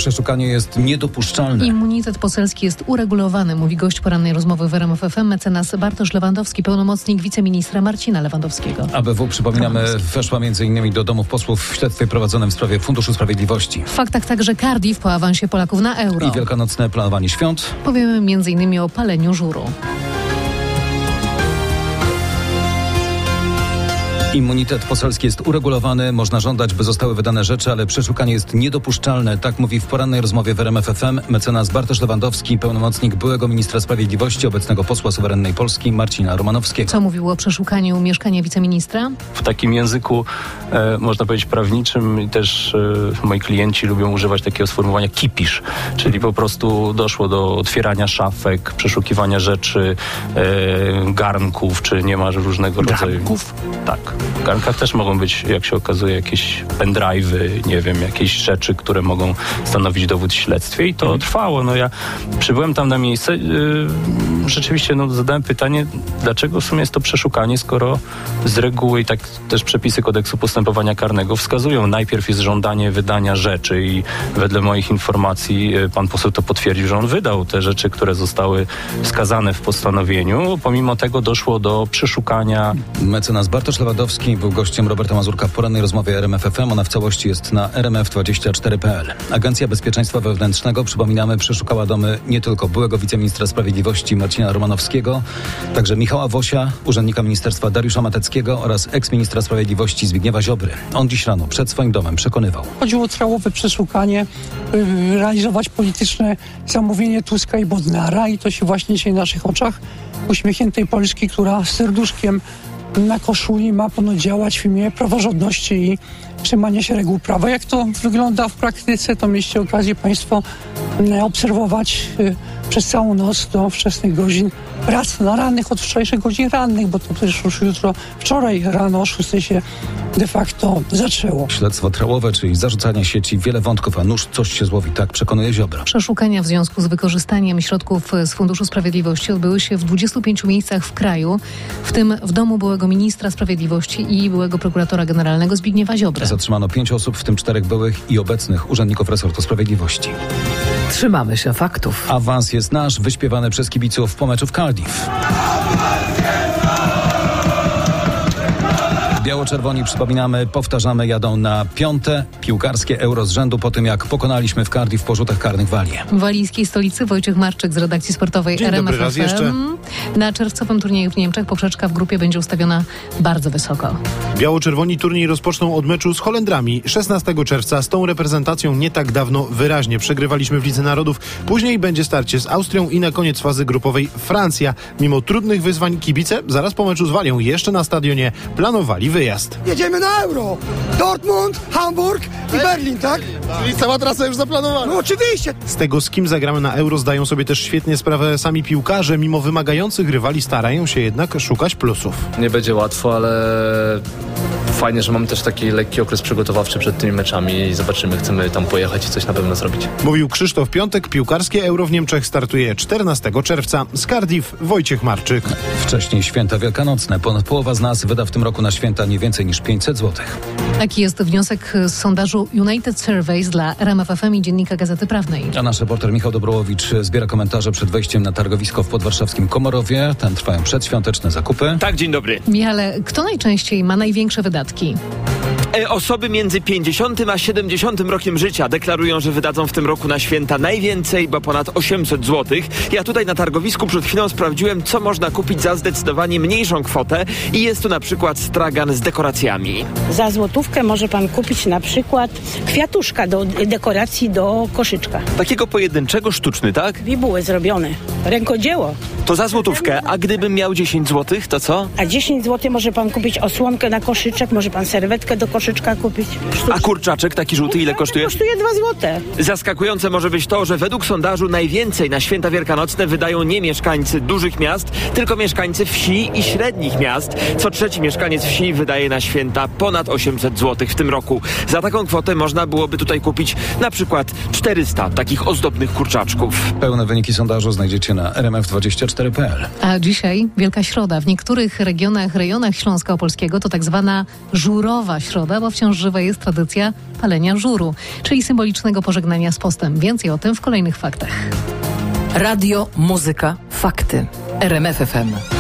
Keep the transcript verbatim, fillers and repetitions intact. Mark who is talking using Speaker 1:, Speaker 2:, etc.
Speaker 1: Przeszukanie jest niedopuszczalne.
Speaker 2: Immunitet poselski jest uregulowany, mówi gość porannej rozmowy w R M F F M, mecenas Bartosz Lewandowski, pełnomocnik wiceministra Marcina Lewandowskiego.
Speaker 1: A B W, przypominamy, weszła między innymi do domów posłów w śledztwie prowadzonym w sprawie Funduszu Sprawiedliwości.
Speaker 2: W faktach także Cardiff po awansie Polaków na euro.
Speaker 1: I wielkanocne planowanie świąt.
Speaker 2: Powiemy między innymi o paleniu żuru.
Speaker 1: Immunitet poselski jest uregulowany, można żądać, by zostały wydane rzeczy, ale przeszukanie jest niedopuszczalne. Tak mówi w porannej rozmowie w R M F F M mecenas Bartosz Lewandowski, pełnomocnik byłego ministra sprawiedliwości, obecnego posła suwerennej Polski Marcina Romanowskiego.
Speaker 2: Co mówił o przeszukaniu mieszkania wiceministra?
Speaker 3: W takim języku, e, można powiedzieć, prawniczym i też e, moi klienci lubią używać takiego sformułowania kipisz, czyli po prostu doszło do otwierania szafek, przeszukiwania rzeczy, e, garnków, czy niemalże różnego rodzaju...
Speaker 1: Garnków?
Speaker 3: Tak. W garnkach też mogą być, jak się okazuje, jakieś pendrive'y, nie wiem, jakieś rzeczy, które mogą stanowić dowód w śledztwie i to hmm. trwało. No ja przybyłem tam na miejsce, yy, rzeczywiście no, zadałem pytanie, dlaczego w sumie jest to przeszukanie, skoro z reguły i tak też przepisy kodeksu postępowania karnego wskazują, najpierw jest żądanie wydania rzeczy i wedle moich informacji yy, pan poseł to potwierdził, że on wydał te rzeczy, które zostały wskazane w postanowieniu. Pomimo tego doszło do przeszukania.
Speaker 1: Mecenas Bartosz Lewandowski był gościem Roberta Mazurka w porannej rozmowie R M F F M. Ona w całości jest na r m f dwadzieścia cztery kropka p l. Agencja Bezpieczeństwa Wewnętrznego, przypominamy, przeszukała domy nie tylko byłego wiceministra sprawiedliwości Marcina Romanowskiego, także Michała Wosia, urzędnika ministerstwa Dariusza Mateckiego oraz eksministra sprawiedliwości Zbigniewa Ziobry. On dziś rano przed swoim domem przekonywał.
Speaker 4: Chodziło o całowe przeszukanie, yy, realizować polityczne zamówienie Tuska i Bodnara i to się właśnie dzieje na naszych oczach. Uśmiechniętej Polski, która z serduszkiem na koszuli ma ponoć działać w imię praworządności i trzymania się reguł prawa. Jak to wygląda w praktyce, to mieliście okazję Państwo obserwować przez całą noc do wczesnych godzin prac na rannych, od wczorajszych godzin rannych, bo to też już jutro, wczoraj rano o szóstej się de facto zaczęło.
Speaker 1: Śledztwo trałowe, czyli zarzucanie sieci, wiele wątków, a nuż coś się złowi, tak przekonuje Ziobra.
Speaker 2: Przeszukania w związku z wykorzystaniem środków z Funduszu Sprawiedliwości odbyły się w dwudziestu pięciu miejscach w kraju, w tym w domu byłego ministra sprawiedliwości i byłego prokuratora generalnego Zbigniewa Ziobry.
Speaker 1: Zatrzymano pięć osób, w tym czterech byłych i obecnych urzędników resortu sprawiedliwości.
Speaker 5: Trzymamy się faktów.
Speaker 1: Awans jest nasz, wyśpiewany przez kibiców po meczu w Cardiff. Biało-czerwoni, przypominamy, powtarzamy, jadą na piąte piłkarskie euro z rzędu po tym, jak pokonaliśmy w Cardiff po rzutach karnych Walię.
Speaker 2: W walijskiej stolicy Wojciech Marczyk z redakcji sportowej
Speaker 6: Dzień
Speaker 2: R M F F M.
Speaker 6: dobry raz jeszcze.
Speaker 2: Na czerwcowym turnieju w Niemczech poprzeczka w grupie będzie ustawiona bardzo wysoko.
Speaker 6: Biało-czerwoni turniej rozpoczną od meczu z Holendrami szesnastego czerwca. Z tą reprezentacją nie tak dawno wyraźnie przegrywaliśmy w Lidze Narodów. Później będzie starcie z Austrią i na koniec fazy grupowej Francja. Mimo trudnych wyzwań kibice zaraz po meczu z Walią jeszcze na stadionie planowali wyjazd.
Speaker 7: Jedziemy na Euro! Dortmund, Hamburg i Berlin, tak?
Speaker 6: Czyli cała trasa już zaplanowana.
Speaker 7: No oczywiście!
Speaker 6: Z tego, z kim zagramy na Euro, zdają sobie też świetnie sprawę sami piłkarze. Mimo wymagających rywali starają się jednak szukać plusów.
Speaker 8: Nie będzie łatwo, ale fajnie, że mamy też taki lekki okres przygotowawczy przed tymi meczami i zobaczymy, chcemy tam pojechać i coś na pewno zrobić.
Speaker 6: Mówił Krzysztof Piątek. Piłkarskie Euro w Niemczech startuje czternastego czerwca. Z Cardiff Wojciech Marczyk.
Speaker 1: Wcześniej święta wielkanocne. Ponad połowa z nas wyda w tym roku na święta nie więcej niż pięćset złotych.
Speaker 2: Taki jest wniosek z sondażu United Surveys dla R M F F M i Dziennika Gazety Prawnej.
Speaker 1: A nasz reporter Michał Dobrołowicz zbiera komentarze przed wejściem na targowisko w podwarszawskim Komorowie. Tam trwają przedświąteczne zakupy.
Speaker 9: Tak, dzień dobry.
Speaker 2: Michale, kto najczęściej ma największe wydatki?
Speaker 9: Osoby między pięćdziesiątym a siedemdziesiątym rokiem życia deklarują, że wydadzą w tym roku na święta najwięcej, bo ponad osiemset złotych. Ja tutaj na targowisku przed chwilą sprawdziłem, co można kupić za zdecydowanie mniejszą kwotę i jest tu na przykład stragan z dekoracjami.
Speaker 10: Za złotówkę może pan kupić na przykład kwiatuszka do dekoracji do koszyczka.
Speaker 9: Takiego pojedynczego, sztuczny, tak?
Speaker 10: Bibuły zrobione. Rękodzieło.
Speaker 9: To za złotówkę, a gdybym miał dziesięć złotych, to co?
Speaker 10: A dziesięć złotych może pan kupić osłonkę na koszyczek, może pan serwetkę do koszyczka kupić. Sztuczny.
Speaker 9: A kurczaczek taki żółty ile kosztuje?
Speaker 10: Kosztuje dwa złote.
Speaker 9: Zaskakujące może być to, że według sondażu najwięcej na święta wielkanocne wydają nie mieszkańcy dużych miast, tylko mieszkańcy wsi i średnich miast. Co trzeci mieszkaniec wsi wydaje na święta ponad osiemset złotych w tym roku. Za taką kwotę można byłoby tutaj kupić na przykład czterysta takich ozdobnych kurczaczków.
Speaker 1: Pełne wyniki sondażu znajdziecie Więcej na r m f dwadzieścia cztery kropka p l.
Speaker 2: A dzisiaj Wielka Środa. W niektórych regionach, rejonach Śląska Opolskiego to tak zwana żurowa środa, bo wciąż żywa jest tradycja palenia żuru, czyli symbolicznego pożegnania z postem. Więcej o tym w kolejnych faktach.
Speaker 5: Radio, muzyka, fakty. R M F F M.